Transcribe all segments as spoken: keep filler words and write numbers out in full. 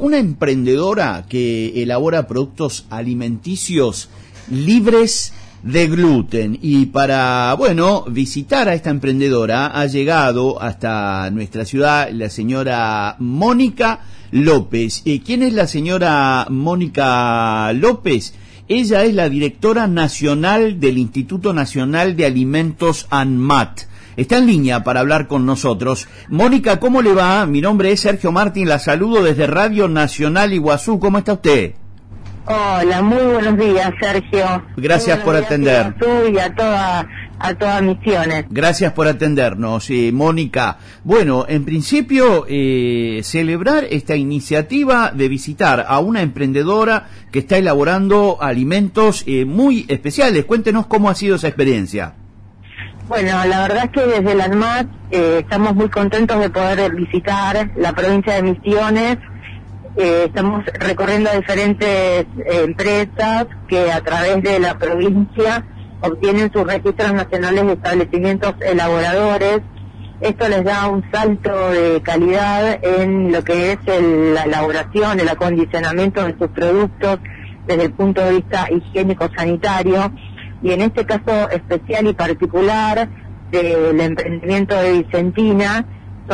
una emprendedora que elabora productos alimenticios libres de gluten, y para, bueno, visitar a esta emprendedora ha llegado hasta nuestra ciudad la señora Mónica López. ¿Y quién es la señora Mónica López? Ella es la directora nacional del Instituto Nacional de Alimentos ANMAT. Está en línea para hablar con nosotros. Mónica, ¿cómo le va? Mi nombre es Sergio Martín, la saludo desde Radio Nacional Iguazú. ¿Cómo está usted? Hola, muy buenos días, Sergio. Gracias por atender. A Iguazú y a toda, a todas Misiones. Gracias por atendernos, eh, Mónica. Bueno, en principio, eh, celebrar esta iniciativa de visitar a una emprendedora que está elaborando alimentos eh, muy especiales. Cuéntenos cómo ha sido esa experiencia. Bueno, la verdad es que desde la ANMAT eh, estamos muy contentos de poder visitar la provincia de Misiones. Eh, estamos recorriendo a diferentes eh, empresas que a través de la provincia obtienen sus registros nacionales de establecimientos elaboradores. Esto les da un salto de calidad en lo que es el, la elaboración, el acondicionamiento de sus productos desde el punto de vista higiénico-sanitario. Y en este caso especial y particular del emprendimiento de Vicentina,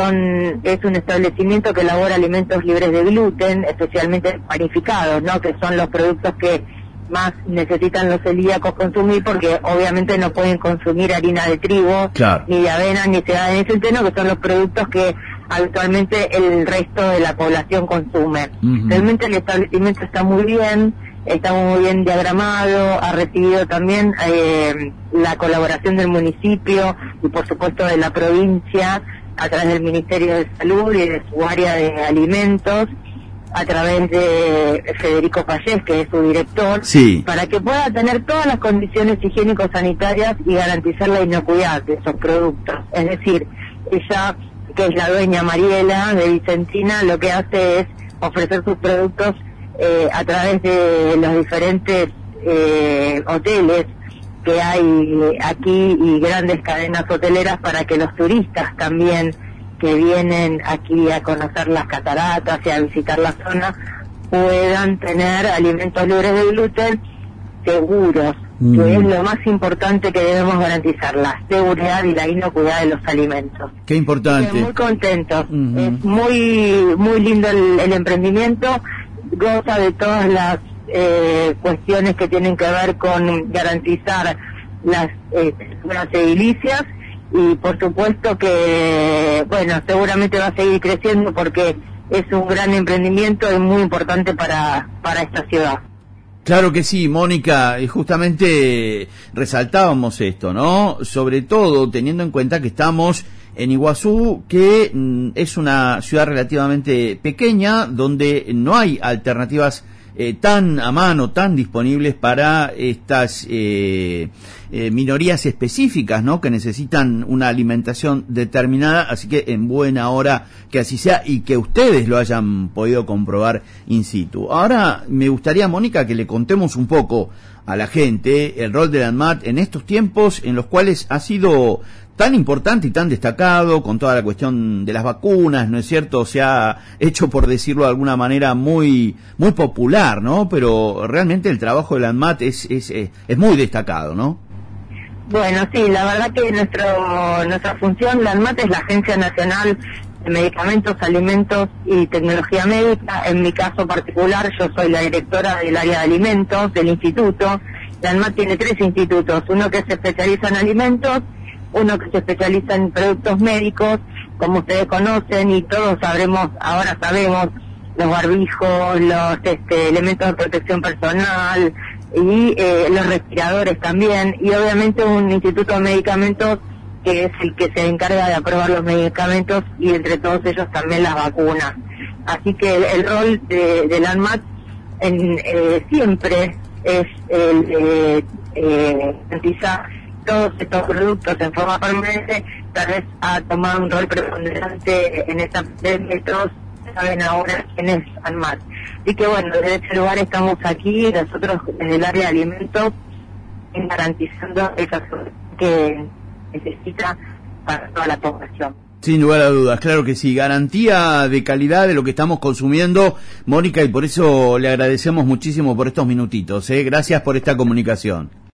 son es un establecimiento que elabora alimentos libres de gluten, especialmente panificados, ¿no? Que son los productos que más necesitan los celíacos consumir, porque obviamente no pueden consumir harina de trigo, claro, ni de avena, ni cebada, ni centeno, que son los productos que habitualmente el resto de la población consume. Uh-huh. Realmente el establecimiento está muy bien, está muy bien diagramado, ha recibido también eh, la colaboración del municipio y por supuesto de la provincia a través del Ministerio de Salud y de su área de alimentos, a través de Federico Pallés, que es su director, sí, para que pueda tener todas las condiciones higiénico-sanitarias y garantizar la inocuidad de esos productos. Es decir, ella, que es la dueña Mariela de Vicentina, lo que hace es ofrecer sus productos eh, a través de los diferentes eh, hoteles que hay aquí y grandes cadenas hoteleras, para que los turistas también que vienen aquí a conocer las cataratas y a visitar la zona puedan tener alimentos libres de gluten seguros, mm. que es lo más importante que debemos garantizar, la seguridad y la inocuidad de los alimentos. Qué importante. Estoy muy contentos, mm-hmm. es muy muy lindo el, el emprendimiento, goza de todas las eh, cuestiones que tienen que ver con garantizar las eh, las edilicias. Y por supuesto que, bueno, seguramente va a seguir creciendo porque es un gran emprendimiento y muy importante para, para esta ciudad. Claro que sí, Mónica, y justamente resaltábamos esto, ¿no? Sobre todo teniendo en cuenta que estamos en Iguazú, que mm, es una ciudad relativamente pequeña, donde no hay alternativas Eh, tan a mano, tan disponibles para estas eh, eh, minorías específicas, ¿no? Que necesitan una alimentación determinada, así que en buena hora que así sea y que ustedes lo hayan podido comprobar in situ. Ahora me gustaría, Mónica, que le contemos un poco a la gente el rol de la ANMAT en estos tiempos en los cuales ha sido tan importante y tan destacado con toda la cuestión de las vacunas, ¿no es cierto? Se ha hecho, por decirlo de alguna manera, muy muy popular, ¿no? Pero realmente el trabajo de la ANMAT es, es, es, es muy destacado, ¿no? Bueno, sí, la verdad que nuestro nuestra función, la ANMAT es la Agencia Nacional de Medicamentos, Alimentos y Tecnología Médica. En mi caso particular, yo soy la directora del área de alimentos del instituto. La ANMAT tiene tres institutos, uno que se especializa en alimentos, uno que se especializa en productos médicos, como ustedes conocen y todos sabremos, ahora sabemos, los barbijos, los este, elementos de protección personal y eh, los respiradores también, y obviamente un instituto de medicamentos que es el que se encarga de aprobar los medicamentos y entre todos ellos también las vacunas. Así que el, el rol de, de la ANMAT en, eh, siempre es el de eh, garantizar todos estos productos en forma permanente. Tal vez ha tomado un rol preponderante en esta pandemia, todos saben ahora quién es ANMAT. Así que bueno, desde este lugar estamos aquí, nosotros desde el área de alimentos, garantizando esa salud que necesita para toda la población. Sin lugar a dudas, claro que sí, garantía de calidad de lo que estamos consumiendo, Mónica, y por eso le agradecemos muchísimo por estos minutitos, ¿eh? Gracias por esta comunicación.